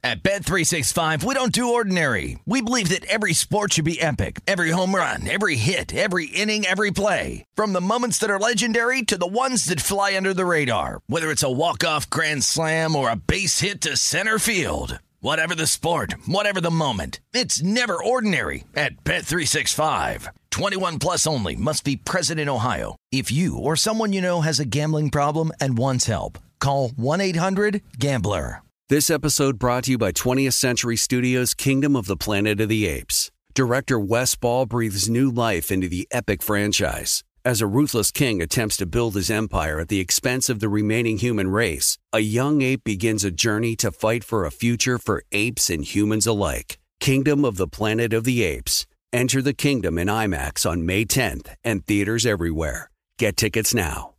At Bet365, we don't do ordinary. We believe that every sport should be epic. Every home run, every hit, every inning, every play. From the moments that are legendary to the ones that fly under the radar. Whether it's a walk-off grand slam or a base hit to center field. Whatever the sport, whatever the moment. It's never ordinary at Bet365. 21 plus only. Must be present in Ohio. If you or someone you know has a gambling problem and wants help, call 1-800-GAMBLER. This episode brought to you by 20th Century Studios' Kingdom of the Planet of the Apes. Director Wes Ball breathes new life into the epic franchise. As a ruthless king attempts to build his empire at the expense of the remaining human race, a young ape begins a journey to fight for a future for apes and humans alike. Kingdom of the Planet of the Apes. Enter the kingdom in IMAX on May 10th and theaters everywhere. Get tickets now.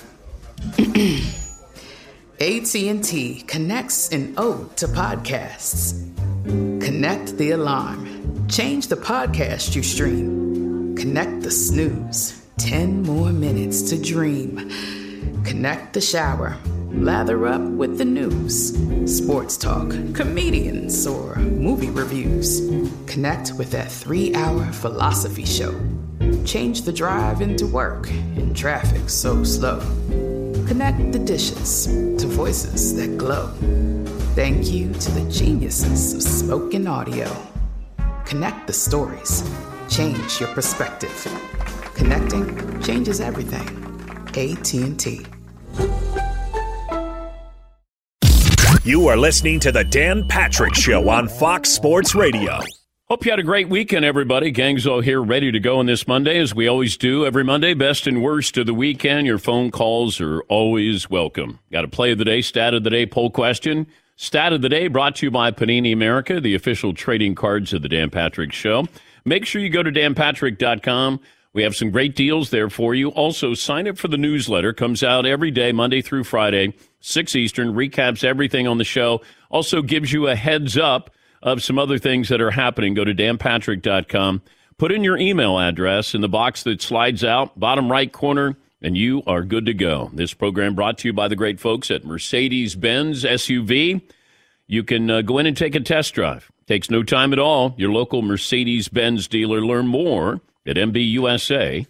AT&T connects an ode to podcasts. Connect the alarm. Change the podcast you stream. Connect the snooze. 10 more minutes to dream. Connect the shower. Lather up with the news. Sports talk, comedians, or movie reviews. Connect with that 3-hour philosophy show. Change the drive into work in traffic so slow. Connect the dishes to voices that glow. Thank you to the geniuses of spoken audio. Connect the stories. Change your perspective. Connecting changes everything. AT&T. You are listening to the Dan Patrick Show on Fox Sports Radio. Hope you had a great weekend, everybody. Gangzo here, ready to go on this Monday, as we always do every Monday. Best and worst of the weekend. Your phone calls are always welcome. Got a play of the day, stat of the day, poll question. Stat of the day brought to you by Panini America, the official trading cards of the Dan Patrick Show. Make sure you go to danpatrick.com. We have some great deals there for you. Also, sign up for the newsletter. Comes out every day, Monday through Friday, 6 Eastern. Recaps everything on the show. Also gives you a heads up of some other things that are happening. Go to danpatrick.com. Put in your email address in the box that slides out, bottom right corner, and you are good to go. This program brought to you by the great folks at Mercedes-Benz SUV. You can go in and take a test drive. Takes no time at all. Your local Mercedes-Benz dealer. Learn more at MBUSA.com.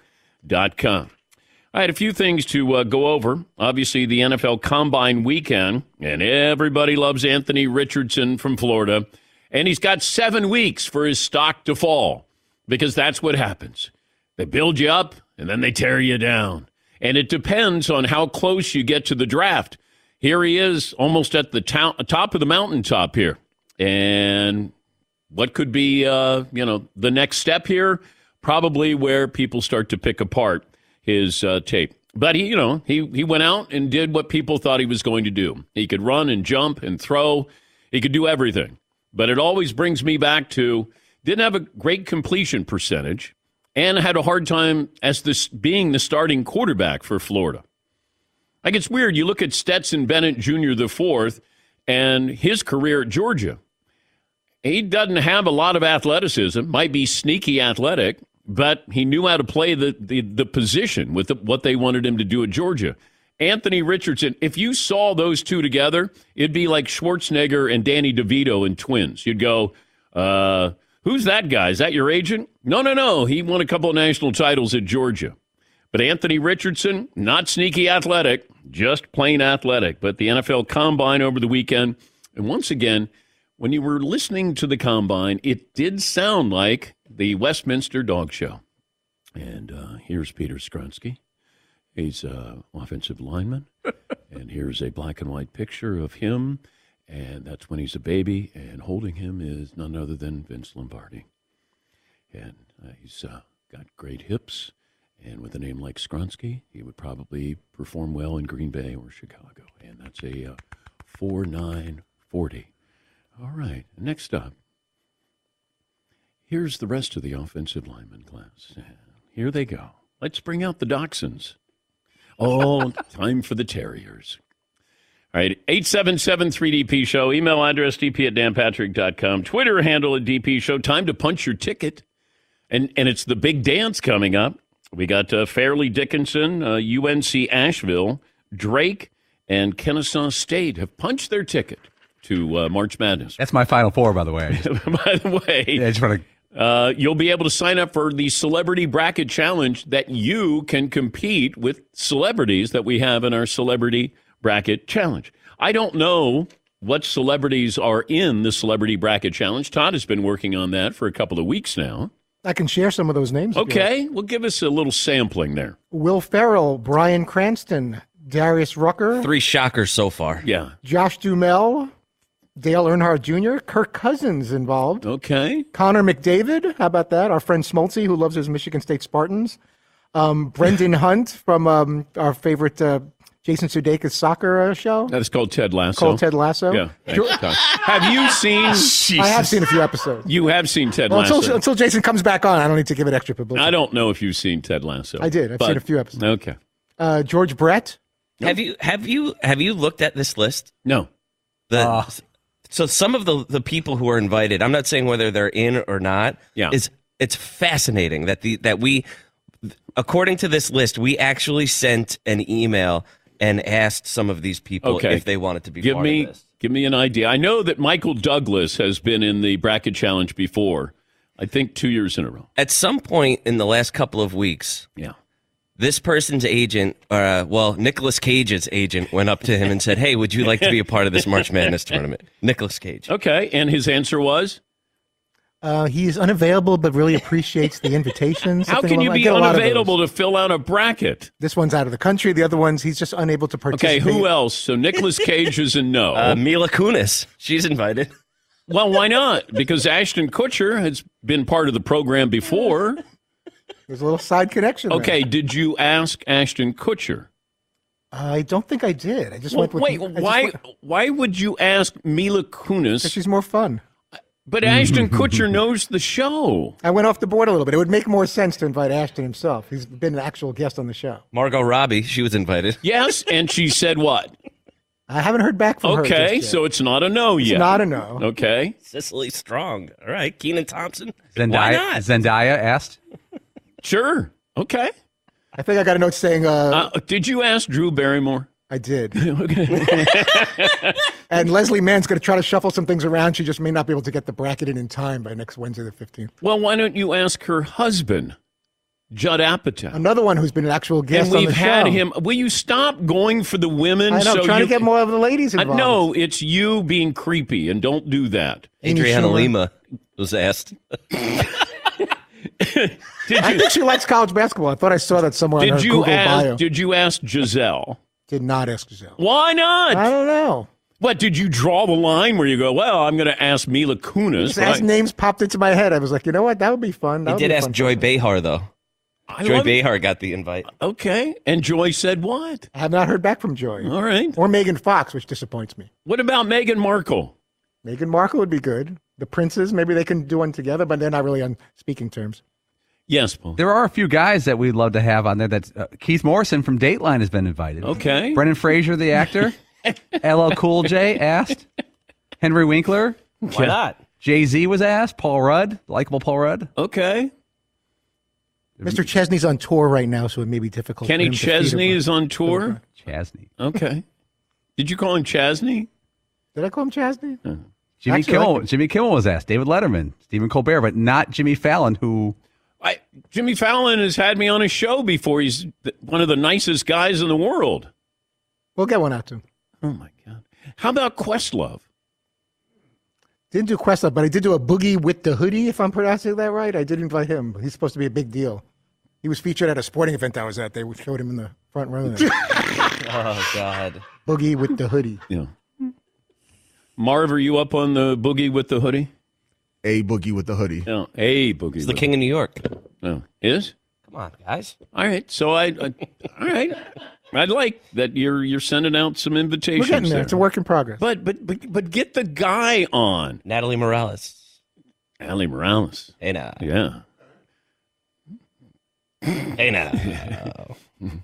I had a few things to go over. Obviously, the NFL Combine weekend, and everybody loves Anthony Richardson from Florida. And he's got 7 weeks for his stock to fall, because that's what happens. They build you up, and then they tear you down. And it depends on how close you get to the draft. Here he is, almost at the top of the mountaintop here. And what could be, the next step here? Probably where people start to pick apart his tape. But he went out and did what people thought he was going to do. He could run and jump and throw. He could do everything. But it always brings me back to, didn't have a great completion percentage and had a hard time as this being the starting quarterback for Florida. Like, it's weird. You look at Stetson Bennett Jr. IV and his career at Georgia. He doesn't have a lot of athleticism, might be sneaky athletic, but he knew how to play the position with what they wanted him to do at Georgia. Anthony Richardson, if you saw those two together, it'd be like Schwarzenegger and Danny DeVito in Twins. You'd go, who's that guy? Is that your agent? No. He won a couple of national titles at Georgia. But Anthony Richardson, not sneaky athletic, just plain athletic. But the NFL Combine over the weekend, and once again, when you were listening to the Combine, it did sound like the Westminster Dog Show. And here's Peter Skronsky. He's an offensive lineman. And here's a black and white picture of him. And that's when he's a baby. And holding him is none other than Vince Lombardi. And he's got great hips. And with a name like Skronsky, he would probably perform well in Green Bay or Chicago. And that's a 4.940. All right, next up. Here's the rest of the offensive lineman class. Here they go. Let's bring out the Dachshunds. Oh, time for the Terriers. All right, 877-3DP Show. Email address dp@danpatrick.com. Twitter handle at DP Show. Time to punch your ticket. And it's the big dance coming up. We got Fairleigh Dickinson, UNC Asheville, Drake, and Kennesaw State have punched their ticket to March Madness. That's my Final Four, by the way. By the way, I just want to. You'll be able to sign up for the Celebrity Bracket Challenge that you can compete with celebrities that we have in our Celebrity Bracket Challenge. I don't know what celebrities are in the Celebrity Bracket Challenge. Todd has been working on that for a couple of weeks now. I can share some of those names. Okay, well, give us a little sampling there. Will Ferrell, Bryan Cranston, Darius Rucker. 3 shockers so far. Yeah. Josh Duhamel, Dale Earnhardt Jr., Kirk Cousins involved. Okay. Connor McDavid, how about that? Our friend Smoltzy, who loves his Michigan State Spartans. Brendan Hunt from our favorite Jason Sudeikis soccer show. That is called Ted Lasso. Called Ted Lasso. Yeah. Have you seen... I have seen a few episodes. You have seen Ted Lasso. Until Jason comes back on, I don't need to give it extra publicity. I don't know if you've seen Ted Lasso. I did. I've seen a few episodes. Okay. George Brett. Have you looked at this list? No. So some of the people who are invited, I'm not saying whether they're in or not. Yeah. It's fascinating that we, according to this list, we actually sent an email and asked some of these people if they wanted to be part of this. Give me an idea. I know that Michael Douglas has been in the bracket challenge before. I think 2 years in a row. At some point in the last couple of weeks, this person's agent, Nicolas Cage's agent, went up to him and said, "Hey, would you like to be a part of this March Madness tournament?" Nicolas Cage. Okay, and his answer was? He's unavailable, but really appreciates the invitation. How can you be unavailable to fill out a bracket? This one's out of the country. The other one's he's just unable to participate. Okay, who else? So Nicolas Cage is a no. Mila Kunis. She's invited. Well, why not? Because Ashton Kutcher has been part of the program before. There's a little side connection there. Okay, did you ask Ashton Kutcher? I don't think I did. I just went with... Why would you ask Mila Kunis? Because she's more fun. But Ashton Kutcher knows the show. I went off the board a little bit. It would make more sense to invite Ashton himself. He's been an actual guest on the show. Margot Robbie, she was invited. Yes, and she said what? I haven't heard back from her. Okay, so it's not a no yet. It's not a no. Okay. Cicely Strong. All right, Kenan Thompson. Why not? Zendaya asked. Sure. Okay. I think I got a note saying... did you ask Drew Barrymore? I did. Okay. And Leslie Mann's going to try to shuffle some things around. She just may not be able to get the bracket in time by next Wednesday the 15th. Well, why don't you ask her husband, Judd Apatow? Another one who's been an actual guest on the show. And we've had him. Will you stop going for the women? I know, trying to get more of the ladies involved. No, it's you being creepy, and don't do that. Adriana Lima was asked. I think she likes college basketball. I thought I saw that somewhere on her Google bio. Did you ask Giselle? Did not ask Giselle. Why not? I don't know. What, did you draw the line where you go, well, I'm going to ask Mila Kunis? Just as names popped into my head, I was like, you know what? That would be fun. He did ask Joy Behar, though. Joy Behar got the invite. Okay. And Joy said what? I have not heard back from Joy. All right. Or Megan Fox, which disappoints me. What about Meghan Markle? Meghan Markle would be good. The princes, maybe they can do one together, but they're not really on speaking terms. Yes, Paul. There are a few guys that we'd love to have on there. That's Keith Morrison from Dateline has been invited. Okay. Brendan Fraser, the actor. LL Cool J asked. Henry Winkler. Why not? Jay-Z was asked. Paul Rudd, likable Paul Rudd. Okay. Mr. Chesney's on tour right now, so it may be difficult. Kenny Chesney is on tour? Chesney. Okay. Did you call him Chesney? Did I call him Chesney? Jimmy Kimmel was asked. David Letterman, Stephen Colbert, but not Jimmy Fallon, who... Jimmy Fallon has had me on his show before. He's one of the nicest guys in the world. We'll get one out to him. Oh, my God. How about Questlove? Didn't do Questlove, but I did do a Boogie with the Hoodie, if I'm pronouncing that right. I did invite him. He's supposed to be a big deal. He was featured at a sporting event I was at. They showed him in the front row there. Oh, God. Boogie with the Hoodie. Yeah. Marv, are you up on the Boogie with the Hoodie? A Boogie with the Hoodie. No, a Boogie. He's the king of New York. No, is? Come on, guys. All right. So all right. I'd like that you're sending out some invitations. We're getting there. It's a work in progress. But get the guy on. Natalie Morales. Natalie Morales. Hey now. Yeah. Hey now.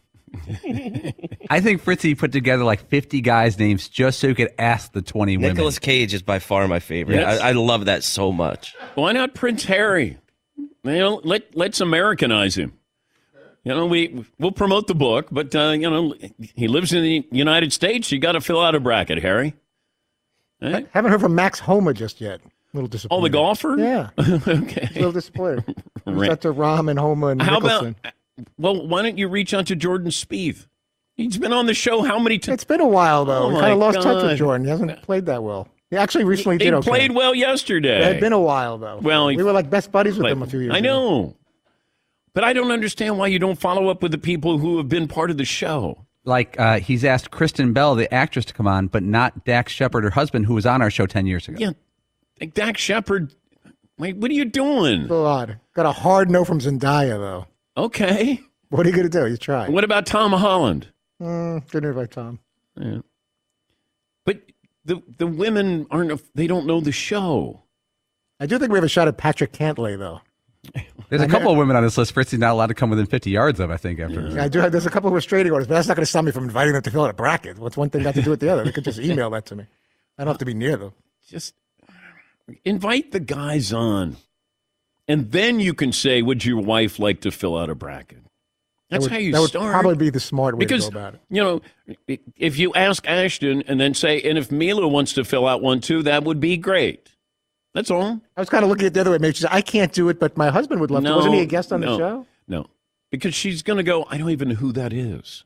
I think Fritzy put together like 50 guys' names just so he could ask the 20 women. Nicolas Cage is by far my favorite. Yes. I love that so much. Why not Prince Harry? You know, let's Americanize him. You know, we'll promote the book, but you know, he lives in the United States. You got to fill out a bracket, Harry. Eh? I haven't heard from Max Homa just yet. A little disappointed. Oh, the golfer? Yeah. Okay. A little disappointed. Right. That's to Rahm and Homa and How Nicholson. about, well, why don't you reach out to Jordan Spieth? He's been on the show how many times? It's been a while, though. Oh, we my kind of lost touch God. with Jordan. He hasn't played that well. He actually recently He did okay. played well yesterday. It had been a while, though. Well, we were like best buddies with him a few years ago. I know. But I don't understand why you don't follow up with the people who have been part of the show. Like he's asked Kristen Bell, the actress, to come on, but not Dax Shepard, her husband, who was on our show 10 years ago. Yeah. Like Dax Shepard, wait, what are you doing? It's a lot. Got a hard no from Zendaya, though. Okay. What are you going to do? You try. What about Tom Holland? Didn't invite Tom. Yeah. But the women they don't know the show. I do think we have a shot at Patrick Cantlay, though. There's a couple of women on this list Fritzy's not allowed to come within 50 yards of, I think, after. I do have, there's a couple of restraining orders, but that's not going to stop me from inviting them to fill out a bracket. What's one thing got to do with the other? They could just email that to me. I don't have to be near them. Just invite the guys on. And then you can say, would your wife like to fill out a bracket? That's how you That would start. probably be the smart way Because, to go about it. you know, if you ask Ashton and then say, and if Mila wants to fill out one too, that would be great. That's all. I was kind of looking at the other way. Maybe she said, I can't do it, but my husband would love to. Wasn't he a guest on the show? No. Because she's going to go, I don't even know who that is.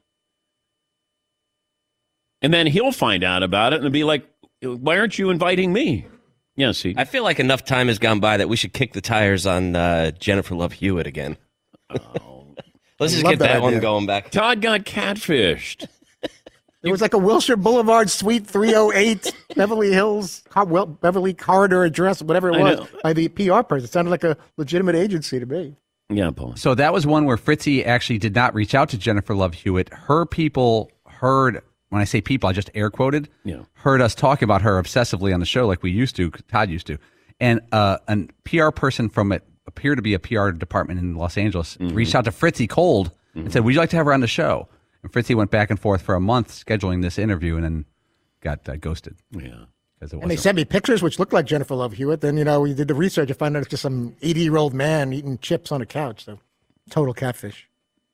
And then he'll find out about it and be like, why aren't you inviting me? Yeah, see. I feel like enough time has gone by that we should kick the tires on Jennifer Love Hewitt again. Let's just get that one going back. Todd got catfished. It was like a Wilshire Boulevard Suite 308, Beverly Hills, Beverly Corridor address, whatever it was, by the PR person. It sounded like a legitimate agency to me. Yeah, Paul. So that was one where Fritzy actually did not reach out to Jennifer Love Hewitt. Her people heard, when I say people, I just air quoted, heard us talk about her obsessively on the show like we used to, Todd used to. And a PR person from it appeared to be a PR department in Los Angeles, reached out to Fritzy cold and said, would you like to have her on the show? And Fritzy went back and forth for a month scheduling this interview and then got ghosted. Yeah. And they sent me pictures which looked like Jennifer Love Hewitt. Then, we did the research and found out it's just some 80-year-old man eating chips on a couch. So, total catfish.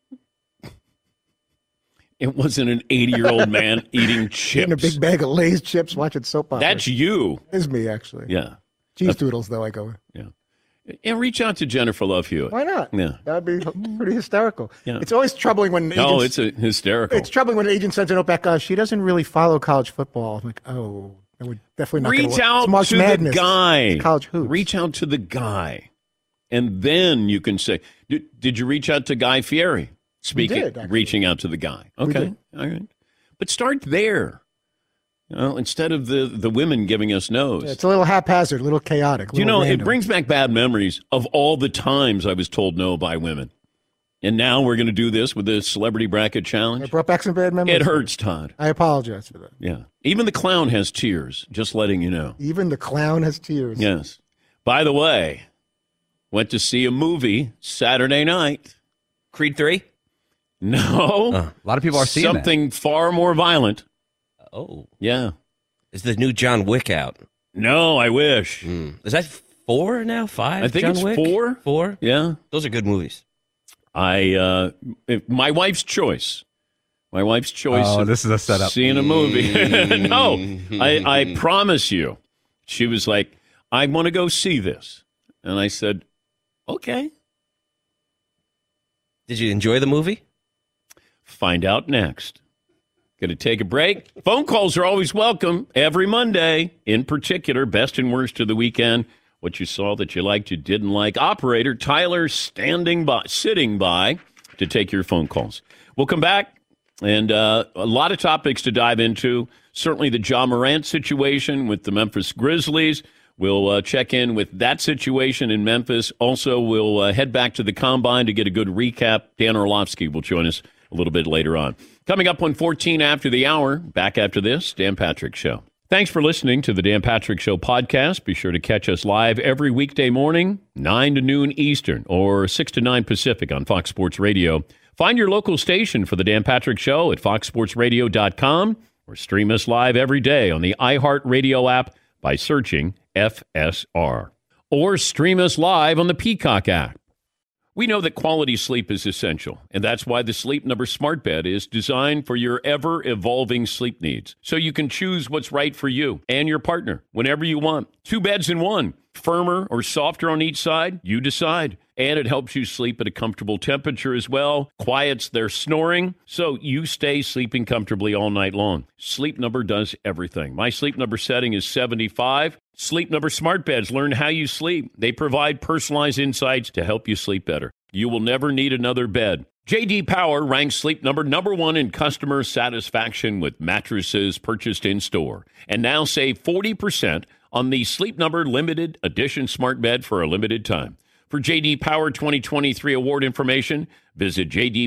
It wasn't an 80-year-old man eating chips. Eating a big bag of Lay's chips, watching soap operas. That's you. It's me, actually. Yeah. Cheese doodles, though, I go with. Yeah. And reach out to Jennifer Love Hewitt. Why not? Yeah. That would be pretty hysterical. Yeah. It's always troubling when agents... No, it's hysterical. It's troubling when an agent sends a note back, she doesn't really follow college football. I'm like, oh, that would definitely not Reach out March to Madness. the guy. It's college hoops. Reach out to the guy. And then you can say, did you reach out to Guy Fieri? Speaking, did, actually. reaching out to the guy. We Okay. did. All right. But start there. Instead of the women giving us no's. Yeah, it's a little haphazard, a little chaotic. Do you know, it brings back bad memories of all the times I was told no by women. And now we're going to do this with the Celebrity Bracket Challenge. It brought back some bad memories. It hurts, Todd. I apologize for that. Yeah. Even the clown has tears, just letting you know. Even the clown has tears. Yes. By the way, went to see a movie Saturday night. Creed 3? No. A lot of people are seeing something far more violent. Oh. Yeah. Is the new John Wick out? No, I wish. Is that 4 now? 5? I think John it's Wick? 4. 4? Yeah. Those are good movies. My wife's choice. My wife's choice. Oh, this is a setup. Seeing a movie. No, I promise you. She was like, I want to go see this. And I said, okay. Did you enjoy the movie? Find out next. Going to take a break. Phone calls are always welcome every Monday. In particular, best and worst of the weekend. What you saw that you liked, you didn't like. Operator Tyler sitting by to take your phone calls. We'll come back and a lot of topics to dive into. Certainly the Ja Morant situation with the Memphis Grizzlies. We'll check in with that situation in Memphis. Also, we'll head back to the Combine to get a good recap. Dan Orlovsky will join us a little bit later on. Coming up on 14 after the hour, back after this, Dan Patrick Show. Thanks for listening to the Dan Patrick Show podcast. Be sure to catch us live every weekday morning, 9 to noon Eastern or 6 to 9 Pacific on Fox Sports Radio. Find your local station for the Dan Patrick Show at foxsportsradio.com or stream us live every day on the iHeartRadio app by searching FSR. Or stream us live on the Peacock app. We know that quality sleep is essential, and that's why the Sleep Number Smart Bed is designed for your ever-evolving sleep needs, so you can choose what's right for you and your partner whenever you want. 2 beds in one, firmer or softer on each side, you decide. And it helps you sleep at a comfortable temperature as well, quiets their snoring, so you stay sleeping comfortably all night long. Sleep Number does everything. My Sleep Number setting is 75. Sleep Number Smart Beds learn how you sleep. They provide personalized insights to help you sleep better. You will never need another bed. J.D. Power ranks Sleep Number #1 in customer satisfaction with mattresses purchased in-store. And now save 40% on the Sleep Number Limited Edition Smart Bed for a limited time. For J.D. Power 2023 award information, visit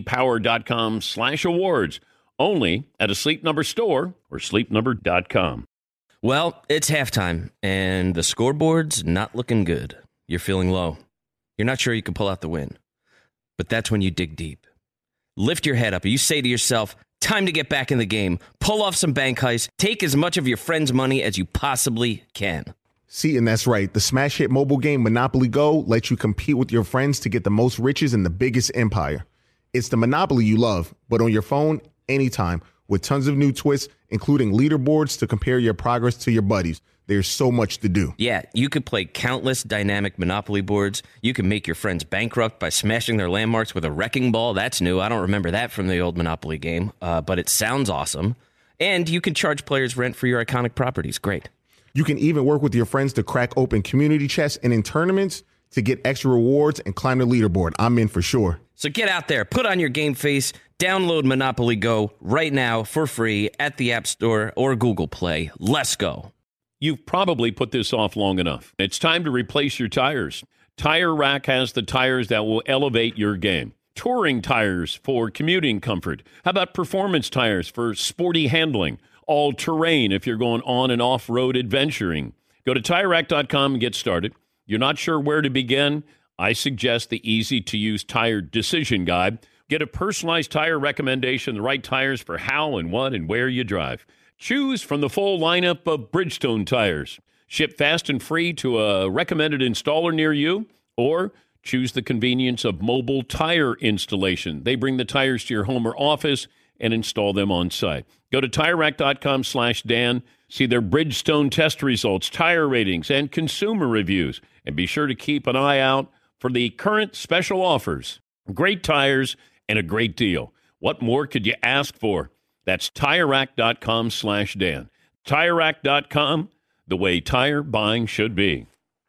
jdpower.com/awards. Only at a Sleep Number store or sleepnumber.com. Well, it's halftime, and the scoreboard's not looking good. You're feeling low. You're not sure you can pull out the win. But that's when you dig deep. Lift your head up. You say to yourself, time to get back in the game. Pull off some bank heists. Take as much of your friend's money as you possibly can. See, and that's right. The smash hit mobile game Monopoly Go lets you compete with your friends to get the most riches in the biggest empire. It's the Monopoly you love, but on your phone, anytime, with tons of new twists, including leaderboards to compare your progress to your buddies. There's so much to do. Yeah, you could play countless dynamic Monopoly boards. You can make your friends bankrupt by smashing their landmarks with a wrecking ball. That's new. I don't remember that from the old Monopoly game, but it sounds awesome. And you can charge players rent for your iconic properties. Great. You can even work with your friends to crack open community chests and in tournaments to get extra rewards and climb the leaderboard. I'm in for sure. So get out there, put on your game face, download Monopoly Go right now for free at the App Store or Google Play. Let's go. You've probably put this off long enough. It's time to replace your tires. Tire Rack has the tires that will elevate your game. Touring tires for commuting comfort. How about performance tires for sporty handling? All-terrain if you're going on and off-road adventuring. Go to TireRack.com and get started. You're not sure where to begin? I suggest the easy-to-use tire decision guide. Get a personalized tire recommendation, the right tires for how and what and where you drive. Choose from the full lineup of Bridgestone tires. Ship fast and free to a recommended installer near you, or choose the convenience of mobile tire installation. They bring the tires to your home or office and install them on site. Go to TireRack.com/Dan. See their Bridgestone test results, tire ratings, and consumer reviews. And be sure to keep an eye out for the current special offers. Great tires and a great deal. What more could you ask for? That's TireRack.com/Dan. TireRack.com, the way tire buying should be.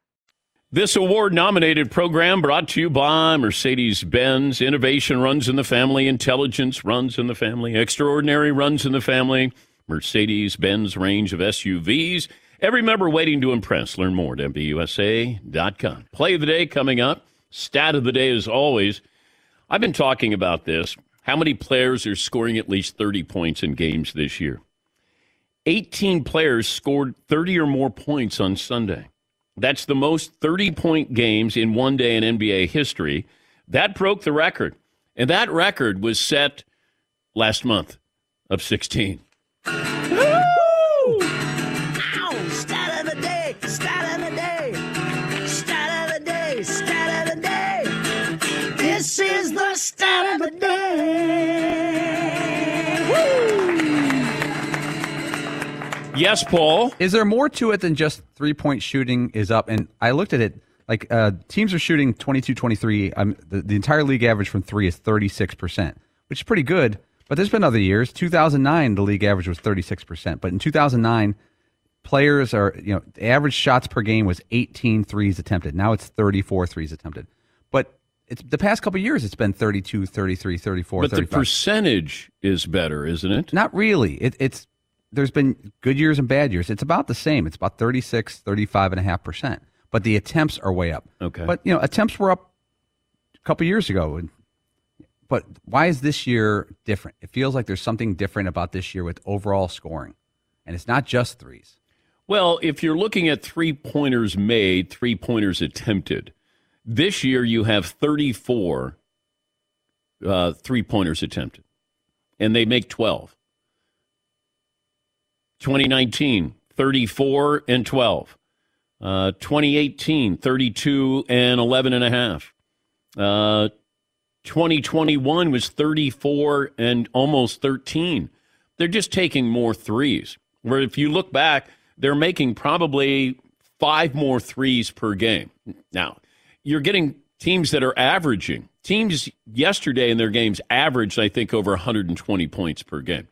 This award-nominated program brought to you by Mercedes-Benz. Innovation runs in the family. Intelligence runs in the family. Extraordinary runs in the family. Mercedes-Benz range of SUVs. Every member waiting to impress. Learn more at MBUSA.com. Play of the day coming up. Stat of the day as always. I've been talking about this. How many players are scoring at least 30 points in games this year? 18 players scored 30 or more points on Sunday. That's the most 30-point games in one day in NBA history. That broke the record. And that record was set last month of 16. Woo! Ow! Stat of the day! Stat of the day! Stat of the day! Stat of the day! This is the stat of the day! Woo! Yes, Paul. Is there more to it than just three-point shooting is up? And I looked at it, like teams are shooting 22-23. The entire league average from three is 36%, which is pretty good. But there's been other years. 2009, the league average was 36%. But in 2009, players are, the average shots per game was 18 threes attempted. Now it's 34 threes attempted. But it's the past couple of years, it's been 32, 33, 34, but 35. But the percentage is better, isn't it? Not really. There's been good years and bad years. It's about the same. It's about 36, 35.5%. But the attempts are way up. Okay. But, attempts were up a couple years ago. But why is this year different? It feels like there's something different about this year with overall scoring. And it's not just threes. Well, if you're looking at three-pointers made, three-pointers attempted, this year you have 34 three-pointers attempted. And they make 12. 2019, 34 and 12. 2018, 32 and 11.5. 2021 was 34 and almost 13. They're just taking more threes. Where if you look back, they're making probably 5 more threes per game. Now, you're getting teams that are averaging. Teams yesterday in their games averaged, I think, over 120 points per game.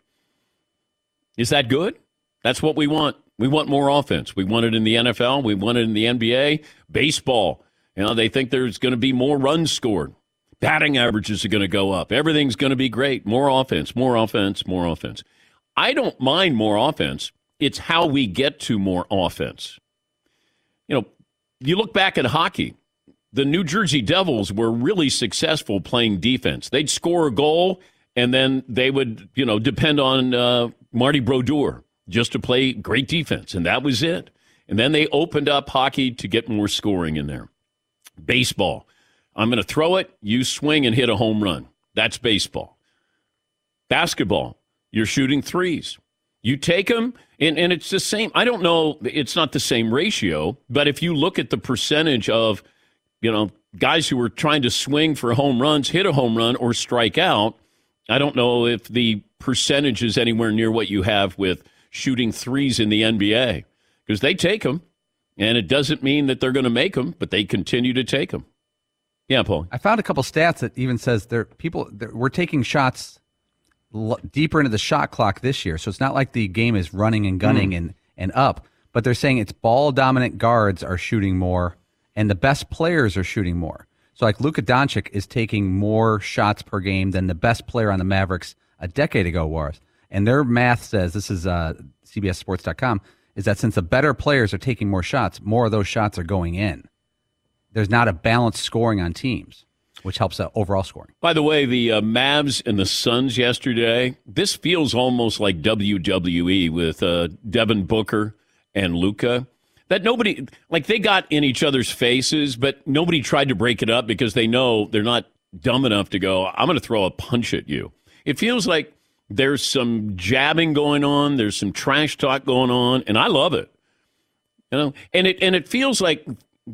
Is that good? That's what we want. We want more offense. We want it in the NFL. We want it in the NBA. Baseball, they think there's going to be more runs scored. Batting averages are going to go up. Everything's going to be great. More offense, more offense, more offense. I don't mind more offense. It's how we get to more offense. You look back at hockey. The New Jersey Devils were really successful playing defense. They'd score a goal, and then they would, depend on Marty Brodeur just to play great defense, and that was it. And then they opened up hockey to get more scoring in there. Baseball. I'm going to throw it, you swing and hit a home run. That's baseball. Basketball. You're shooting threes. You take them, and it's the same. I don't know, it's not the same ratio, but if you look at the percentage of, guys who are trying to swing for home runs, hit a home run, or strike out, I don't know if the percentage is anywhere near what you have with shooting threes in the NBA, because they take them, and it doesn't mean that they're going to make them, but they continue to take them. Yeah, Paul. I found a couple stats that even says we're taking shots deeper into the shot clock this year. So it's not like the game is running and gunning and up, but they're saying it's ball dominant guards are shooting more and the best players are shooting more. So like Luka Doncic is taking more shots per game than the best player on the Mavericks a decade ago was. And their math says, this is CBSSports.com, is that since the better players are taking more shots, more of those shots are going in. There's not a balanced scoring on teams, which helps overall scoring. By the way, the Mavs and the Suns yesterday, this feels almost like WWE with Devin Booker and Luka. That nobody, they got in each other's faces, but nobody tried to break it up because they know they're not dumb enough to go, I'm going to throw a punch at you. It feels like there's some jabbing going on, there's some trash talk going on, and I love it. And it feels like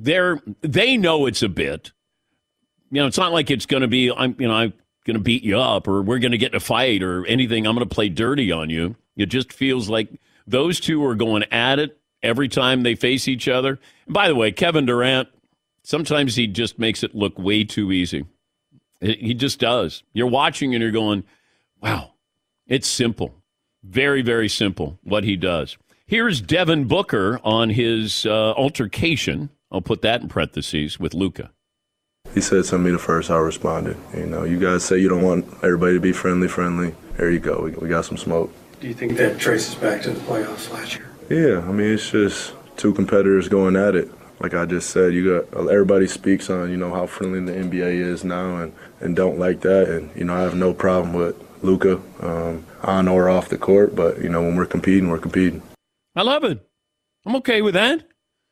they know it's a bit. It's not like it's going to be, I'm going to beat you up or we're going to get in a fight or anything. I'm going to play dirty on you. It just feels like those two are going at it every time they face each other. And by the way, Kevin Durant, sometimes he just makes it look way too easy. He just does. You're watching and you're going, wow, it's simple. Very, very simple what he does. Here's Devin Booker on his altercation. I'll put that in parentheses with Luka. He said something to me the first, I responded. You guys say you don't want everybody to be friendly. There you go. We got some smoke. Do you think that traces back to the playoffs last year? Yeah, it's just two competitors going at it. Like I just said, everybody speaks on, how friendly the NBA is now and don't like that. And, I have no problem with Luka on or off the court. But, when we're competing, we're competing. I love it. I'm okay with that.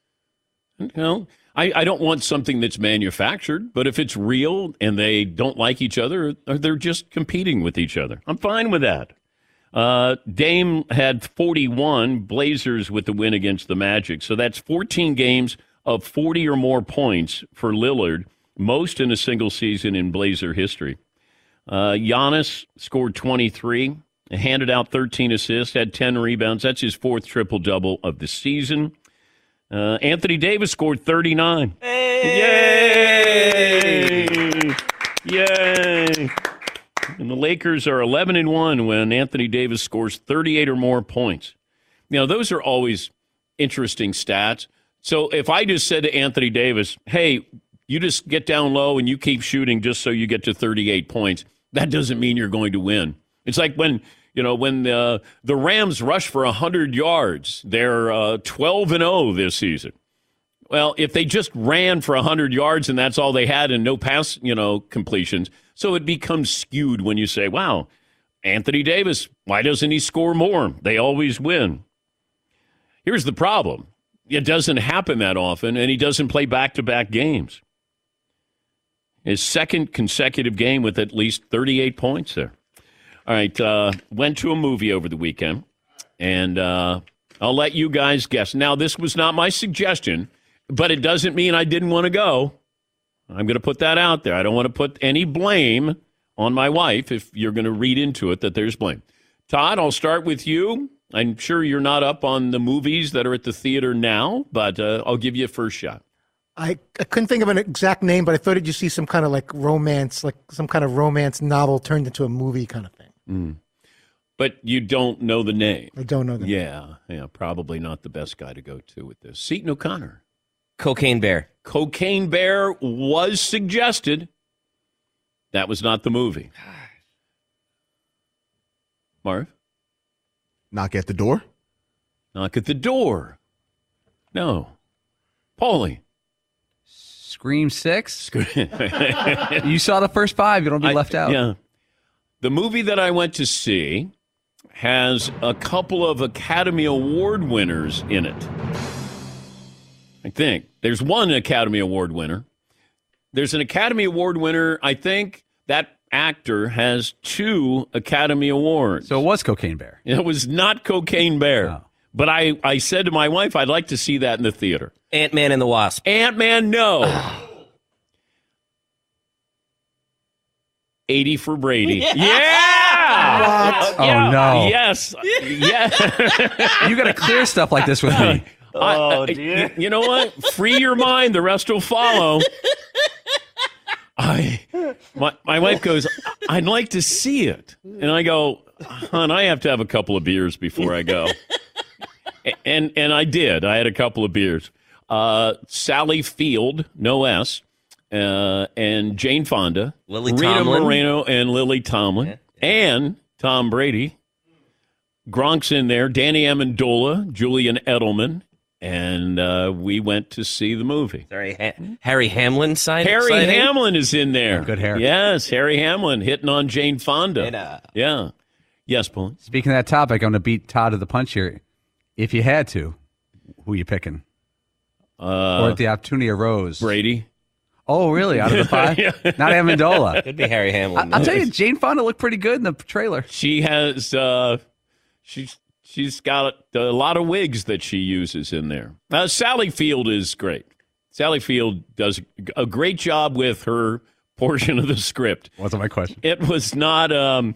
I don't want something that's manufactured, but if it's real and they don't like each other, or they're just competing with each other, I'm fine with that. Dame had 41, Blazers with the win against the Magic. So that's 14 games of 40 or more points for Lillard, most in a single season in Blazer history. Giannis scored 23, handed out 13 assists, had 10 rebounds. That's his 4th triple-double of the season. Anthony Davis scored 39. Hey! Yay! Yay! And the Lakers are 11-1 when Anthony Davis scores 38 or more points. Those are always interesting stats. So if I just said to Anthony Davis, hey, you just get down low and you keep shooting just so you get to 38 points, that doesn't mean you're going to win. It's like when the Rams rush for 100 yards, they're 12-0 this season. Well, if they just ran for 100 yards and that's all they had and no pass, completions, so it becomes skewed when you say, wow, Anthony Davis, why doesn't he score more? They always win. Here's the problem. It doesn't happen that often, and he doesn't play back-to-back games. His 2nd consecutive game with at least 38 points there. All right, went to a movie over the weekend, and I'll let you guys guess. Now, this was not my suggestion, but it doesn't mean I didn't want to go. I'm going to put that out there. I don't want to put any blame on my wife if you're going to read into it that there's blame. Todd, I'll start with you. I'm sure you're not up on the movies that are at the theater now, but I'll give you a first shot. I couldn't think of an exact name, but I thought you'd see some kind of like romance, like some kind of romance novel turned into a movie kind of thing. But you don't know the name. I don't know the name. Yeah, probably not the best guy to go to with this. Seton O'Connor. Cocaine Bear. Cocaine Bear was suggested. That was not the movie. Marv? Knock at the door? Knock at the door. No. Paulie? Scream 6? You saw the first 5. You don't be left out. Yeah. The movie that I went to see has a couple of Academy Award winners in it. I think. There's one Academy Award winner. There's an Academy Award winner. I think that actor has 2 Academy Awards. So it was Cocaine Bear. It was not Cocaine Bear. Oh. But I said to my wife, I'd like to see that in the theater. Ant-Man and the Wasp. Ant-Man, no. 80 for Brady. Yeah! What? Oh, no. Yes. Yeah. You got to clear stuff like this with me. Dear. You know what? Free your mind. The rest will follow. My wife goes, I'd like to see it. And I go, hon, I have to have a couple of beers before I go. And I did. I had a couple of beers. Sally Field, no S, and Jane Fonda, Lily Rita Tomlin. Moreno, and Lily Tomlin, and Tom Brady. Gronk's in there, Danny Amendola, Julian Edelman, and we went to see the movie. Sorry, Harry Hamlin signed. Harry Hamlin is in there. Good hair. Yes, Harry Hamlin hitting on Jane Fonda. Yeah. Yes, Paul. Speaking of that topic, I'm going to beat Todd to the punch here. If you had to, who are you picking? Or if the opportunity arose? Brady. Oh, really? Out of the 5? Yeah. Not Amendola. Could be Harry Hamlin. I'll tell you, Jane Fonda looked pretty good in the trailer. She has, she's got a lot of wigs that she uses in there. Sally Field is great. Sally Field does a great job with her portion of the script. Wasn't my question. It was not, there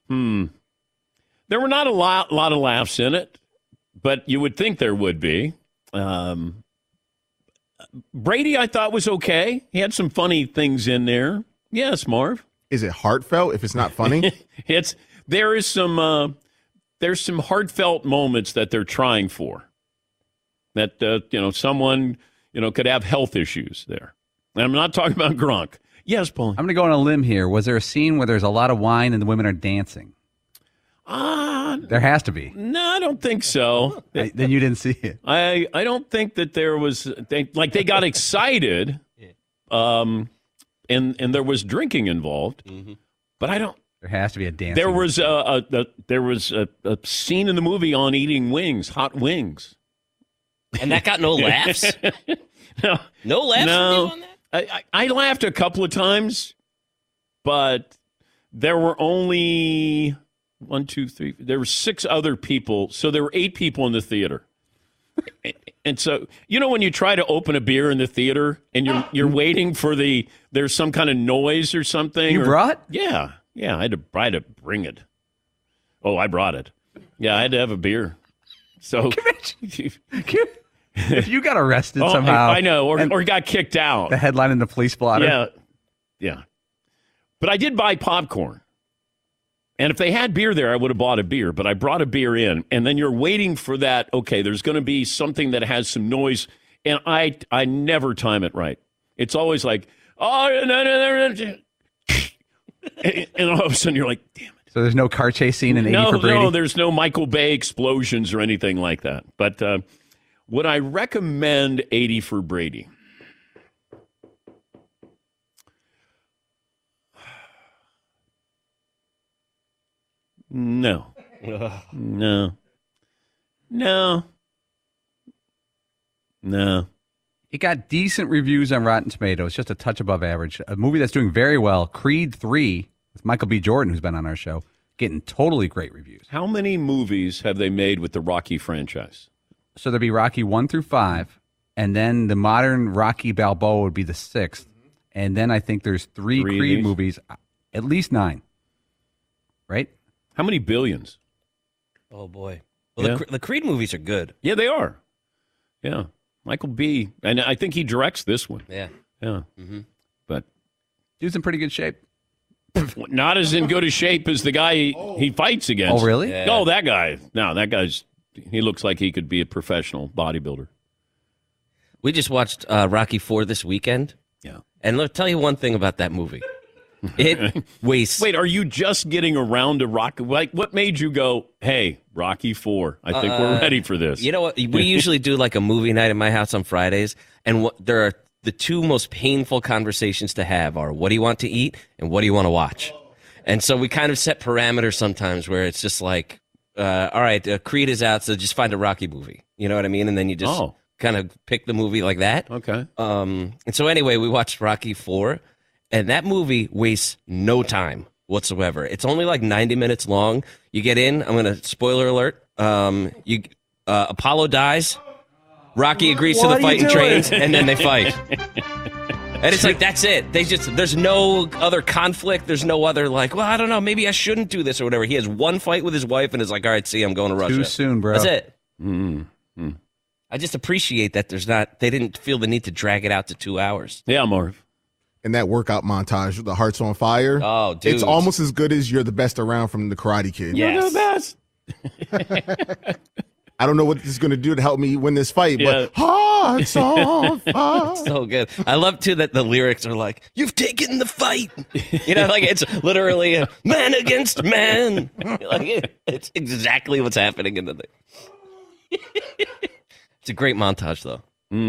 were not a lot of laughs in it, but you would think there would be. Brady, I thought, was okay. He had some funny things in there. Yes, Marv. Is it heartfelt if it's not funny? There's some heartfelt moments that they're trying for. That someone could have health issues there. And I'm not talking about Gronk. Yes, Paul. I'm going to go on a limb here. Was there a scene where there's a lot of wine and the women are dancing? There has to be. No, I don't think so. Then you didn't see it. I don't think that there was. They got excited, and there was drinking involved. Mm-hmm. But I don't. There has to be a dance. There was a scene in the movie on eating wings, hot wings, and that got no laughs. No laughs. No, on that? I laughed a couple of times, but there were only 1, 2, 3. There were 6 other people, so there were 8 people in the theater. And so, when you try to open a beer in the theater and you're waiting for there's some kind of noise or something. You brought? Yeah, I had to bring it. Oh, I brought it. Yeah, I had to have a beer. So if you got arrested somehow, I know, or got kicked out, the headline in the police blotter. Yeah. But I did buy popcorn. And if they had beer there, I would have bought a beer. But I brought a beer in, and then you're waiting for that. Okay, there's going to be something that has some noise, and I never time it right. It's always like, oh, no. And all of a sudden you're like, damn it. So there's no car chase scene in 80 for Brady? No, there's no Michael Bay explosions or anything like that. But would I recommend 80 for Brady? No. It got decent reviews on Rotten Tomatoes, just a touch above average. A movie that's doing very well, Creed 3, with Michael B. Jordan, who's been on our show, getting totally great reviews. How many movies have they made with the Rocky franchise? So there'd be Rocky 1 through 5, and then the modern Rocky Balboa would be the 6th. And then I think there's three Creed movies, at least 9. Right? How many billions? Oh, boy. Well, the Creed movies are good. Yeah, they are. Yeah. Michael B. And I think he directs this one. Yeah. Yeah. Mm-hmm. But dude's in pretty good shape. Not as in good a shape as the guy he fights against. Oh, really? Yeah. Oh, that guy. No, that guy's, he looks like he could be a professional bodybuilder. We just watched Rocky IV this weekend. Yeah. And let me tell you one thing about that movie. It wastes. Wait, are you just getting around to Rocky? Like, what made you go, hey, Rocky IV, I think we're ready for this? You know what? We usually do like a movie night at my house on Fridays, and there are the two most painful conversations to have are what do you want to eat and what do you want to watch? And so we kind of set parameters sometimes where it's just like, all right, Creed is out, so just find a Rocky movie. You know what I mean? And then you just kind of pick the movie like that. Okay. And so anyway, we watched Rocky IV, and that movie wastes no time whatsoever. It's only like 90 minutes long. You get in, I'm going to, spoiler alert, Apollo dies, Rocky agrees to the fight and trains, and then they fight. And it's like, that's it. There's no other conflict. There's no other like, well, I don't know, maybe I shouldn't do this or whatever. He has one fight with his wife and is like, all right, see, I'm going to Russia. Too soon, bro. That's it. Mm-hmm. I just appreciate that they didn't feel the need to drag it out to 2 hours. Yeah, Marv. And that workout montage, the Hearts on Fire. Oh, dude. It's almost as good as You're the Best Around from the Karate Kid. Yes. You're the best. I don't know what this is going to do to help me win this fight, but Hearts on Fire. So good. I love, too, that the lyrics are like, you've taken the fight. You know, like it's literally a man against man. Like it's exactly what's happening in the thing. It's a great montage, though.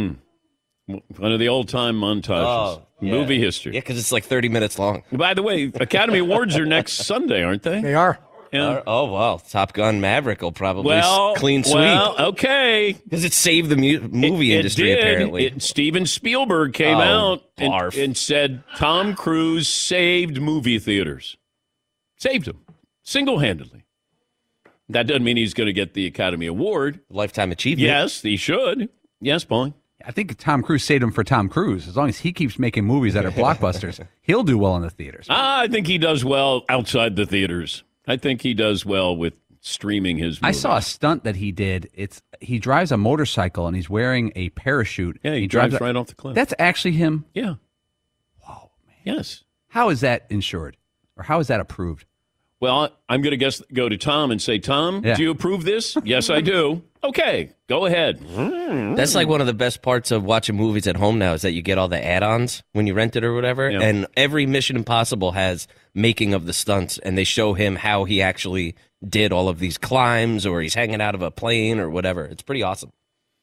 One of the old-time montages. Movie history. Yeah, because it's like 30 minutes long. By the way, Academy Awards are next Sunday, aren't they? They are. Yeah. Oh, well, Top Gun Maverick will probably clean sweep. Well, okay. Because it saved the movie industry, apparently. Steven Spielberg came out and said Tom Cruise saved movie theaters. Saved them. Single-handedly. That doesn't mean he's going to get the Academy Award. Lifetime achievement. Yes, he should. Yes, Paulie. I think Tom Cruise saved him for Tom Cruise. As long as he keeps making movies that are blockbusters, he'll do well in the theaters. I think he does well outside the theaters. I think he does well with streaming his movies. I saw a stunt that he did. He drives a motorcycle and he's wearing a parachute. Yeah, he drives right off the cliff. That's actually him? Yeah. Whoa, man. Yes. How is that insured? Or how is that approved? Well, I'm going to go to Tom and say, Tom, do you approve this? Yes, I do. Okay, go ahead. That's like one of the best parts of watching movies at home now is that you get all the add-ons when you rent it or whatever. Yeah. And every Mission Impossible has making of the stunts, and they show him how he actually did all of these climbs or he's hanging out of a plane or whatever. It's pretty awesome.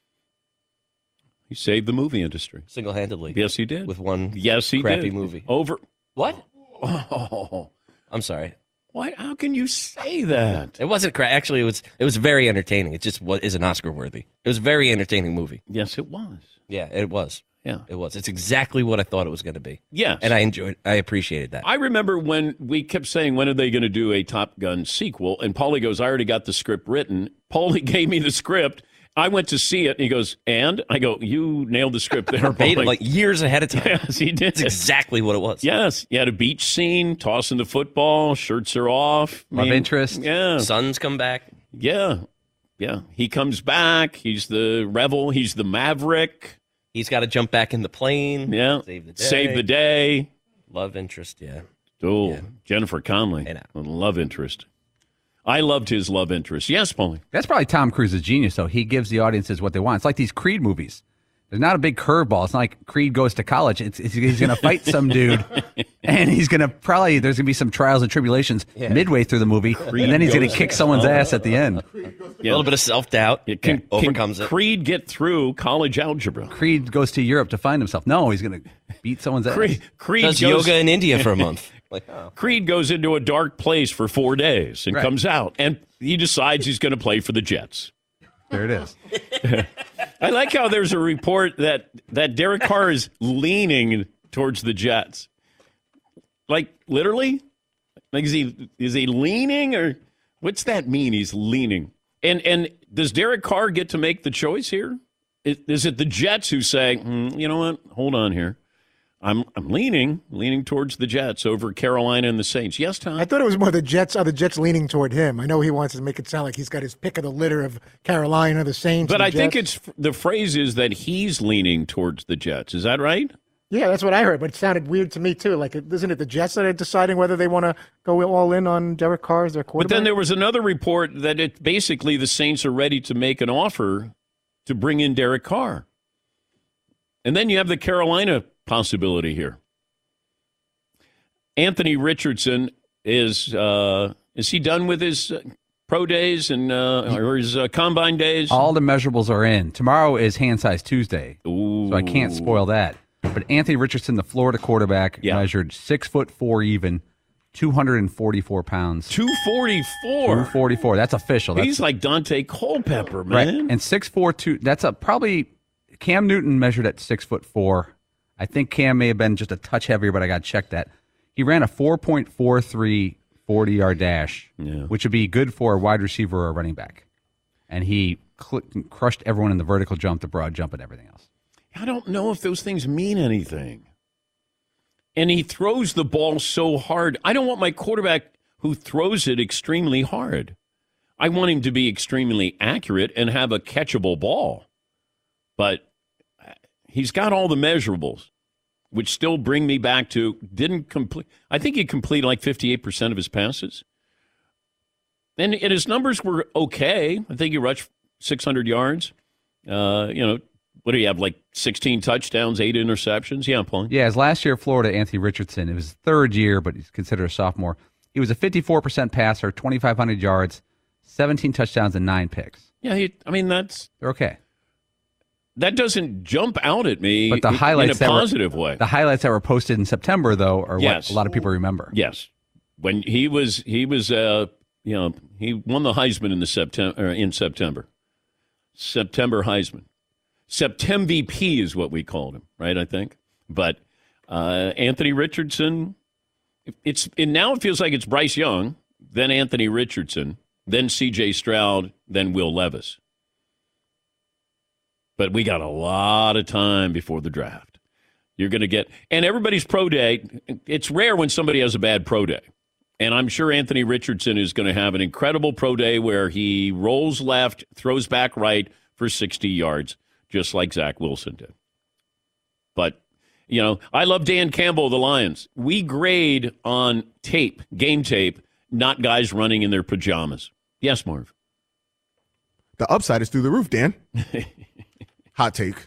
He saved the movie industry. Single-handedly. Yes, he did. With one crappy did. Movie. Over. What? Oh. I'm sorry. Why? How can you say that? It wasn't actually. It was very entertaining. It just isn't Oscar worthy. It was a very entertaining movie. Yes, it was. Yeah, it was. Yeah, it was. It's exactly what I thought it was going to be. Yes, and I appreciated that. I remember when we kept saying, when are they going to do a Top Gun sequel? And Paulie goes, I already got the script written. Paulie gave me the script. I went to see it, and he goes, and? I go, you nailed the script there, Verbatim, like years ahead of time. Yes, he did. That's exactly what it was. Yes. You had a beach scene, tossing the football, shirts are off. Love interest. Yeah. Sons come back. Yeah. Yeah. He comes back. He's the rebel. He's the maverick. He's got to jump back in the plane. Yeah. Save the day. Love interest, yeah. Oh, yeah. Jennifer Connelly. Love interest. I loved his love interest. Yes, Paulie. That's probably Tom Cruise's genius, though. He gives the audiences what they want. It's like these Creed movies. There's not a big curveball. It's not like Creed goes to college. He's going to fight some dude, and he's going to there's going to be some trials and tribulations midway through the movie, and then he's going to kick someone's ass at the end. Yeah. A little bit of self-doubt. Overcomes it. Creed get through college algebra? Creed goes to Europe to find himself. No, he's going to beat someone's ass. Creed does yoga in India for a month. Creed goes into a dark place for 4 days and comes out, and he decides he's going to play for the Jets. There it is. I like how there's a report that Derek Carr is leaning towards the Jets. Like, literally? Like, is he leaning, or what's that mean, he's leaning? And does Derek Carr get to make the choice here? Is it the Jets who say, you know what, hold on here. I'm leaning towards the Jets over Carolina and the Saints. Yes, Tom? I thought it was more the Jets. Are the Jets leaning toward him? I know he wants to make it sound like he's got his pick of the litter of Carolina, the Saints. But the I think Jets. it's the phrase is that he's leaning towards the Jets. Is that right? Yeah, that's what I heard. But it sounded weird to me too. Like, isn't it the Jets that are deciding whether they want to go all in on Derek Carr as their quarterback? But then there was another report that it basically the Saints are ready to make an offer to bring in Derek Carr. And then you have the Carolina possibility here. Anthony Richardson is he done with his pro days and or his combine days? All the measurables are in. Tomorrow is hand size Tuesday, so I can't spoil that. But Anthony Richardson, the Florida quarterback, measured 6'4" even, 244 pounds. 244. 244. That's official. He's like Dante Culpepper, man. Right. And 6'4", that's probably Cam Newton measured at 6'4". I think Cam may have been just a touch heavier, but I got to check that. He ran a 4.43 40-yard dash, which would be good for a wide receiver or a running back. And he crushed everyone in the vertical jump, the broad jump, and everything else. I don't know if those things mean anything. And he throws the ball so hard. I don't want my quarterback who throws it extremely hard. I want him to be extremely accurate and have a catchable ball. But he's got all the measurables, which still bring me back to didn't complete. I think he completed like 58% of his passes. And his numbers were okay. I think he rushed 600 yards. What do you have, like 16 touchdowns, 8 interceptions? Yeah, Paul. Yeah, his last year at Florida, Anthony Richardson, it was his third year, but he's considered a sophomore. He was a 54% passer, 2,500 yards, 17 touchdowns, and 9 picks. Yeah, they're okay. That doesn't jump out at me but the highlights in a positive way. The highlights that were posted in September, though, are what a lot of people remember. Yes. When he won the Heisman in September. September Heisman. Septemvp is what we called him, right, I think. But Anthony Richardson, now it feels like it's Bryce Young, then Anthony Richardson, then C.J. Stroud, then Will Levis. But we got a lot of time before the draft. You're going to get – and everybody's pro day, it's rare when somebody has a bad pro day. And I'm sure Anthony Richardson is going to have an incredible pro day where he rolls left, throws back right for 60 yards, just like Zach Wilson did. But, I love Dan Campbell of the Lions. We grade on tape, game tape, not guys running in their pajamas. Yes, Marv. The upside is through the roof, Dan. Hot take.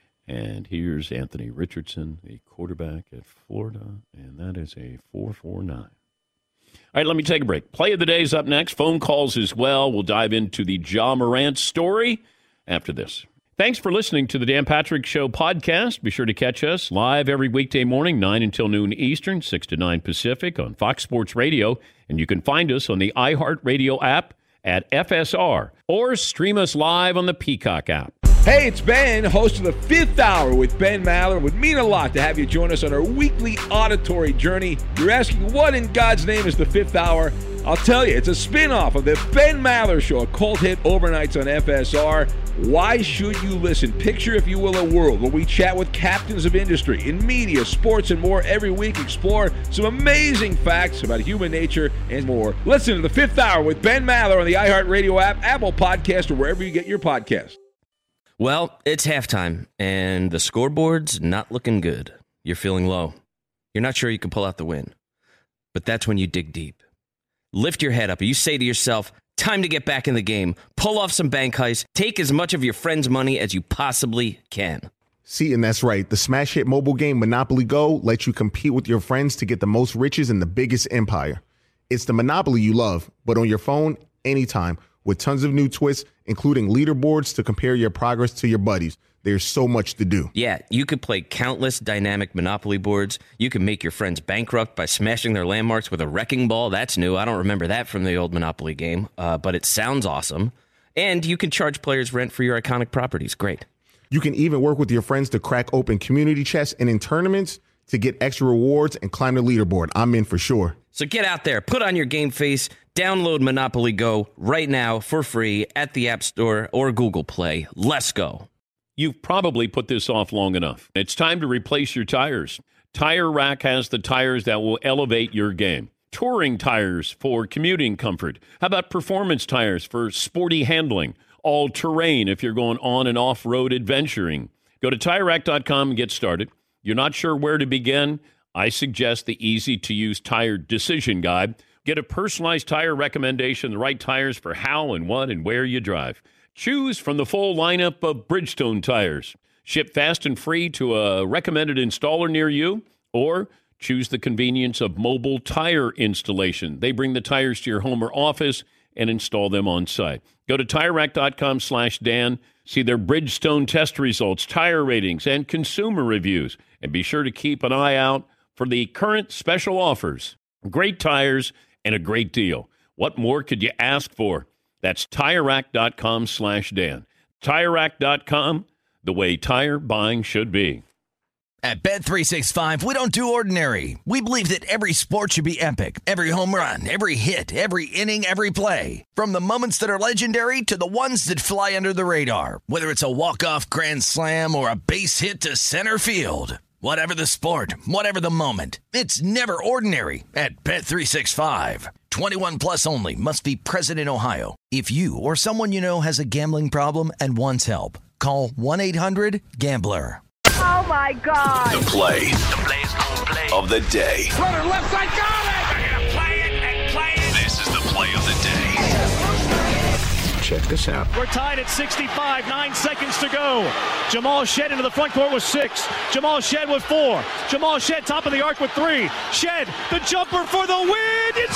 And here's Anthony Richardson, a quarterback at Florida, and that is a 4.49. All right, let me take a break. Play of the day is up next. Phone calls as well. We'll dive into the Ja Morant story after this. Thanks for listening to the Dan Patrick Show podcast. Be sure to catch us live every weekday morning, 9 until noon Eastern, 6 to 9 Pacific on Fox Sports Radio. And you can find us on the iHeartRadio app at FSR or stream us live on the Peacock app. Hey, it's Ben, host of the Fifth Hour with Ben Maller. It would mean a lot to have you join us on our weekly auditory journey. You're asking, what in God's name is the Fifth Hour? I'll tell you, it's a spin-off of the Ben Maller Show, a cult hit overnights on FSR. Why should you listen? Picture, if you will, a world where we chat with captains of industry in media, sports, and more every week. Explore some amazing facts about human nature and more. Listen to the Fifth Hour with Ben Maller on the iHeartRadio app, Apple Podcast, or wherever you get your podcasts. Well, it's halftime, and the scoreboard's not looking good. You're feeling low. You're not sure you can pull out the win. But that's when you dig deep. Lift your head up. You say to yourself, time to get back in the game. Pull off some bank heists. Take as much of your friend's money as you possibly can. See, and that's right. The smash hit mobile game Monopoly Go lets you compete with your friends to get the most riches in the biggest empire. It's the Monopoly you love, but on your phone, anytime, with tons of new twists, including leaderboards to compare your progress to your buddies. There's so much to do. Yeah, you could play countless dynamic Monopoly boards. You can make your friends bankrupt by smashing their landmarks with a wrecking ball. That's new. I don't remember that from the old Monopoly game, but it sounds awesome. And you can charge players rent for your iconic properties. Great. You can even work with your friends to crack open community chests and in tournaments to get extra rewards and climb the leaderboard. I'm in for sure. So get out there, put on your game face, download Monopoly Go right now for free at the App Store or Google Play. Let's go. You've probably put this off long enough. It's time to replace your tires. Tire Rack has the tires that will elevate your game. Touring tires for commuting comfort. How about performance tires for sporty handling? All-terrain if you're going on and off-road adventuring. Go to TireRack.com and get started. You're not sure where to begin? I suggest the easy-to-use tire decision guide. Get a personalized tire recommendation, the right tires for how and what and where you drive. Choose from the full lineup of Bridgestone tires. Ship fast and free to a recommended installer near you, or choose the convenience of mobile tire installation. They bring the tires to your home or office and install them on site. Go to TireRack.com/Dan. See their Bridgestone test results, tire ratings, and consumer reviews. And be sure to keep an eye out for the current special offers. Great tires and a great deal. What more could you ask for? That's TireRack.com/Dan. TireRack.com, the way tire buying should be. At Bet365, we don't do ordinary. We believe that every sport should be epic. Every home run, every hit, every inning, every play. From the moments that are legendary to the ones that fly under the radar. Whether it's a walk-off grand slam or a base hit to center field. Whatever the sport, whatever the moment. It's never ordinary at Bet365. 21 plus only. Must be present in Ohio. If you or someone you know has a gambling problem and wants help, call 1-800-GAMBLER. Oh, my God. The play of the day. Runner left side, got it! They're going to play it and play it. This is the play of the day. Check this out. We're tied at 65, 9 seconds to go. Jamal Shed into the front court with 6. Jamal Shed with 4. Jamal Shed top of the arc with 3. Shed, the jumper for the win. It's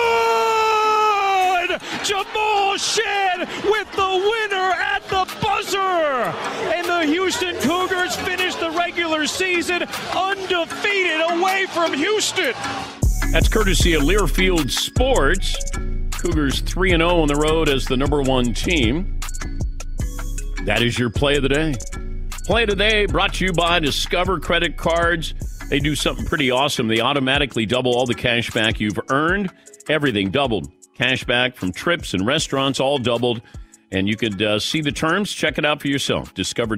good! Jamal Shed with the winner at the buzzer. And the Houston Cougars finish the regular season undefeated away from Houston. That's courtesy of Learfield Sports. Cougars 3-0 on the road as the number 1 team. That is your play of the day. Play of the day brought to you by Discover Credit Cards. They do something pretty awesome. They automatically double all the cash back you've earned. Everything doubled. Cash back from trips and restaurants, all doubled. And you could see the terms. Check it out for yourself.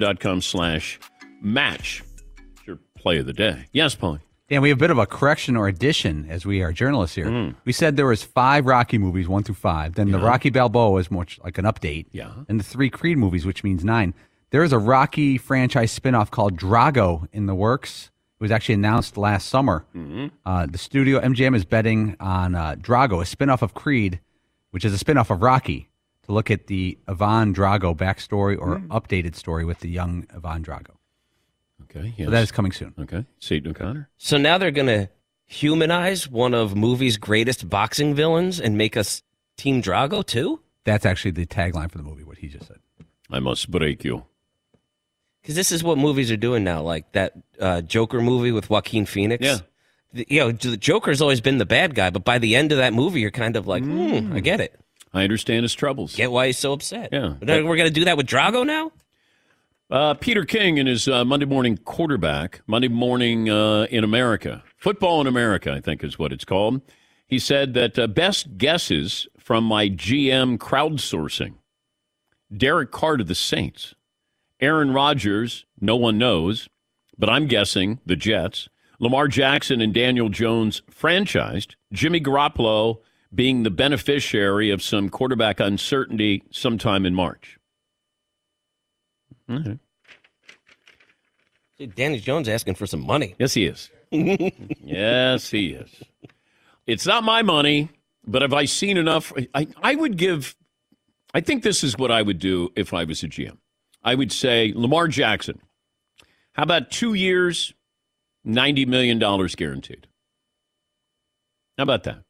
Discover.com/match. It's your play of the day. Yes, Paul. Dan, we have a bit of a correction or addition as we are journalists here. We said there was 5 Rocky movies, 1 through 5. Then the Rocky Balboa is much like an update. Yeah. And the 3 Creed movies, which means 9. There is a Rocky franchise spinoff called Drago in the works. It was actually announced last summer. The studio, MGM, is betting on Drago, a spinoff of Creed, which is a spinoff of Rocky, to look at the Ivan Drago backstory or updated story with the young Ivan Drago. Okay, yes. So that is coming soon. Okay. Seton O'Connor. So now they're going to humanize one of movies' greatest boxing villains and make us Team Drago, too? That's actually the tagline for the movie, what he just said. I must break you. Because this is what movies are doing now, like that Joker movie with Joaquin Phoenix. Yeah. The Joker's always been the bad guy, but by the end of that movie, you're kind of like, I get it. I understand his troubles. Get why he's so upset. Yeah. We're going to do that with Drago now? Peter King in his Monday Morning Quarterback, Monday Morning in America, Football in America, I think is what it's called. He said that best guesses from my GM crowdsourcing. Derek Carr to the Saints. Aaron Rodgers, no one knows, but I'm guessing the Jets. Lamar Jackson and Daniel Jones franchised. Jimmy Garoppolo being the beneficiary of some quarterback uncertainty sometime in March. See, Danny Jones asking for some money. Yes, he is. Yes, he is. It's not my money, but have I seen enough? I would give, I think this is what I would do if I was a GM. I would say, Lamar Jackson, how about 2 years, $90 million guaranteed? How about that?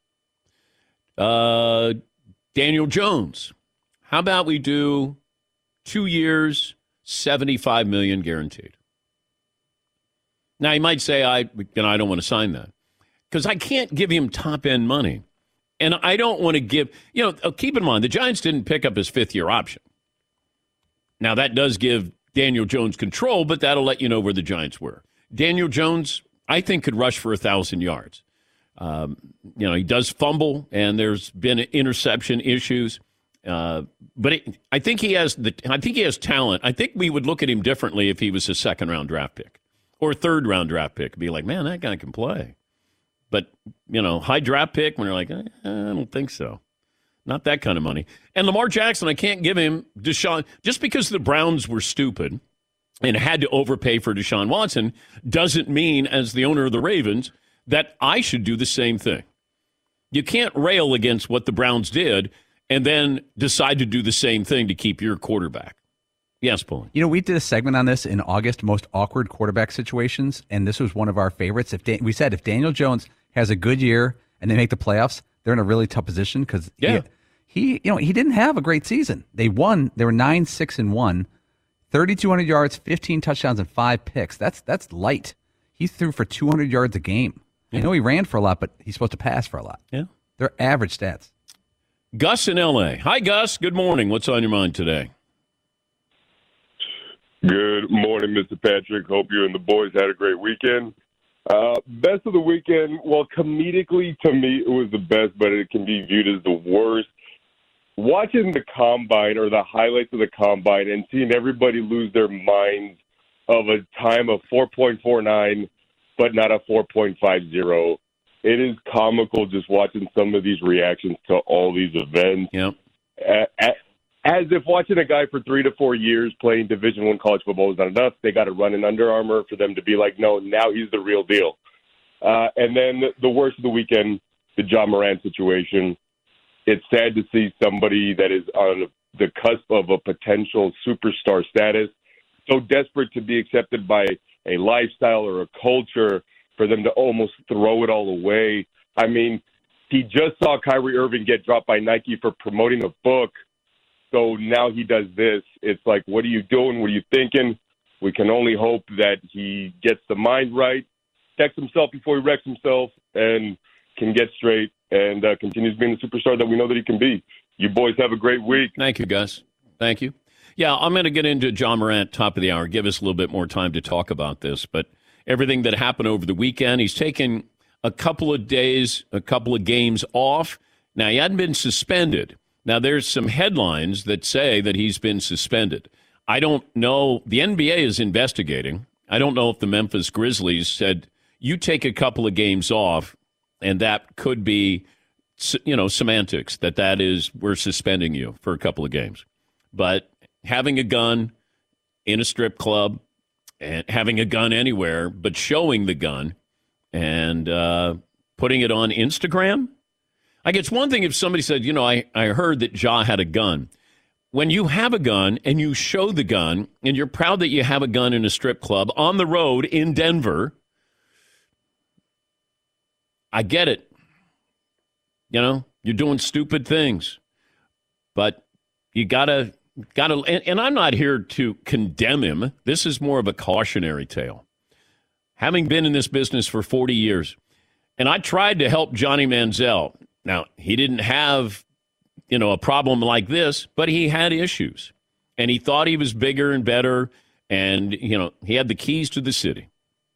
Daniel Jones, how about we do 2 years, $75 million guaranteed? Now, you might say, I don't want to sign that because I can't give him top-end money. And I don't want to give, keep in mind, the Giants didn't pick up his 5th-year option. Now, that does give Daniel Jones control, but that'll let you know where the Giants were. Daniel Jones, I think, could rush for 1,000 yards. He does fumble, and there's been interception issues. But I think he has talent. I think we would look at him differently if he was a second-round draft pick. Or a third-round draft pick. Be like, man, that guy can play. But, high draft pick when you're like, I don't think so. Not that kind of money. And Lamar Jackson, I can't give him Deshaun. Just because the Browns were stupid and had to overpay for Deshaun Watson doesn't mean, as the owner of the Ravens, that I should do the same thing. You can't rail against what the Browns did and then decide to do the same thing to keep your quarterback. Yes, Paul. We did a segment on this in August, most awkward quarterback situations, and this was one of our favorites. We said if Daniel Jones has a good year and they make the playoffs, they're in a really tough position because he didn't have a great season. They won. They were 9-6-1, 3,200 yards, 15 touchdowns, and 5 picks. That's light. He threw for 200 yards a game. I know he ran for a lot, but he's supposed to pass for a lot. Yeah, they're average stats. Gus in L.A. Hi, Gus. Good morning. What's on your mind today? Good morning, Mr. Patrick. Hope you and the boys had a great weekend. Best of the weekend, well, comedically, to me, it was the best, but it can be viewed as the worst. Watching the Combine or the highlights of the Combine and seeing everybody lose their minds of a time of 4.49, but not a 4.50. It is comical just watching some of these reactions to all these events. Yep. As if watching a guy for 3 to 4 years playing Division I college football is not enough. They got to run in Under Armour for them to be like, no, now he's the real deal. And then the worst of the weekend, the Ja Morant situation. It's sad to see somebody that is on the cusp of a potential superstar status, so desperate to be accepted by a lifestyle or a culture, for them to almost throw it all away. I mean, he just saw Kyrie Irving get dropped by Nike for promoting a book. So now he does this. It's like, what are you doing? What are you thinking? We can only hope that he gets the mind right, checks himself before he wrecks himself, and can get straight and continues being the superstar that we know that he can be. You boys have a great week. Thank you, Gus. Thank you. Yeah, I'm going to get into Ja Morant top of the hour. Give us a little bit more time to talk about this. But everything that happened over the weekend, he's taken a couple of days, a couple of games off. Now, he hadn't been suspended. Now, there's some headlines that say that he's been suspended. I don't know. The NBA is investigating. I don't know if the Memphis Grizzlies said, you take a couple of games off, and that could be, semantics, that is, we're suspending you for a couple of games. But having a gun in a strip club and having a gun anywhere, but showing the gun and putting it on Instagram, like, it's one thing if somebody said, I heard that Ja had a gun. When you have a gun and you show the gun and you're proud that you have a gun in a strip club on the road in Denver, I get it. You're doing stupid things. But you gotta, and I'm not here to condemn him. This is more of a cautionary tale. Having been in this business for 40 years, and I tried to help Johnny Manziel. Now, he didn't have, a problem like this, but he had issues. And he thought he was bigger and better, and, he had the keys to the city.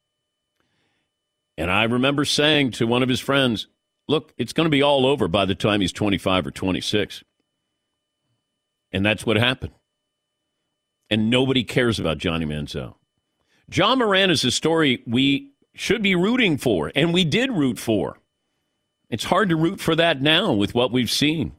And I remember saying to one of his friends, look, it's going to be all over by the time he's 25 or 26. And that's what happened. And nobody cares about Johnny Manziel. Ja Morant is a story we should be rooting for, and we did root for. It's hard to root for that now with what we've seen.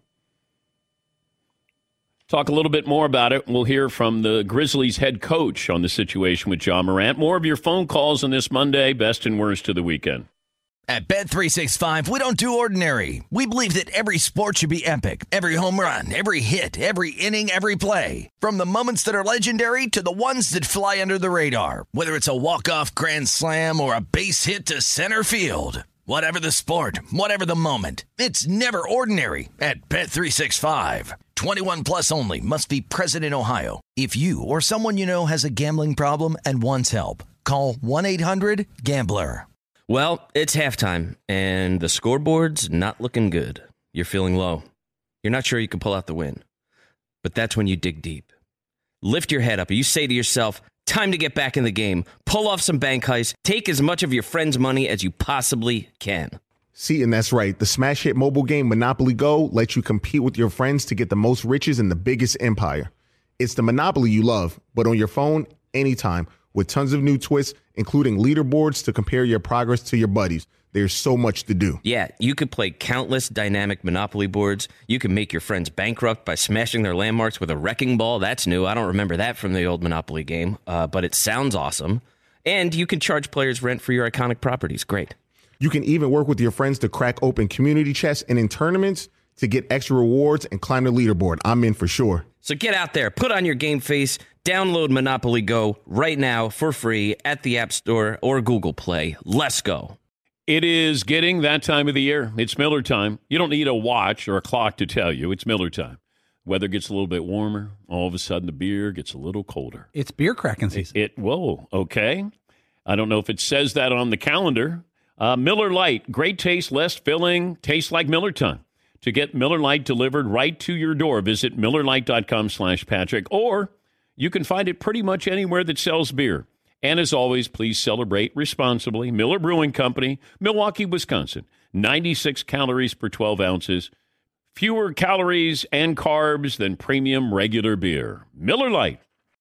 Talk a little bit more about it. We'll hear from the Grizzlies head coach on the situation with Ja Morant. More of your phone calls on this Monday, best and worst of the weekend. At Bet365, we don't do ordinary. We believe that every sport should be epic. Every home run, every hit, every inning, every play. From the moments that are legendary to the ones that fly under the radar. Whether it's a walk-off grand slam or a base hit to center field. Whatever the sport, whatever the moment, it's never ordinary at Bet365. 21 plus only. Must be present in Ohio. If you or someone you know has a gambling problem and wants help, call 1-800-GAMBLER. Well, it's halftime, and the scoreboard's not looking good. You're feeling low. You're not sure you can pull out the win. But that's when you dig deep. Lift your head up, and you say to yourself, time to get back in the game. Pull off some bank heists. Take as much of your friend's money as you possibly can. See, and that's right. The smash hit mobile game Monopoly Go lets you compete with your friends to get the most riches in the biggest empire. It's the Monopoly you love, but on your phone, anytime, with tons of new twists, including leaderboards to compare your progress to your buddies. There's so much to do. Yeah, you could play countless dynamic Monopoly boards. You can make your friends bankrupt by smashing their landmarks with a wrecking ball. That's new. I don't remember that from the old Monopoly game, but it sounds awesome. And you can charge players rent for your iconic properties. Great. You can even work with your friends to crack open community chests and in tournaments to get extra rewards and climb the leaderboard. I'm in for sure. So get out there, put on your game face, download Monopoly Go right now for free at the App Store or Google Play. Let's go. It is getting that time of the year. It's Miller time. You don't need a watch or a clock to tell you. It's Miller time. Weather gets a little bit warmer. All of a sudden, the beer gets a little colder. It's beer cracking season. Whoa, okay. I don't know if it says that on the calendar. Miller Lite, great taste, less filling, tastes like Miller time. To get Miller Lite delivered right to your door, visit MillerLite.com/Patrick, or you can find it pretty much anywhere that sells beer. And as always, please celebrate responsibly. Miller Brewing Company, Milwaukee, Wisconsin. 96 calories per 12 ounces. Fewer calories and carbs than premium regular beer. Miller Lite.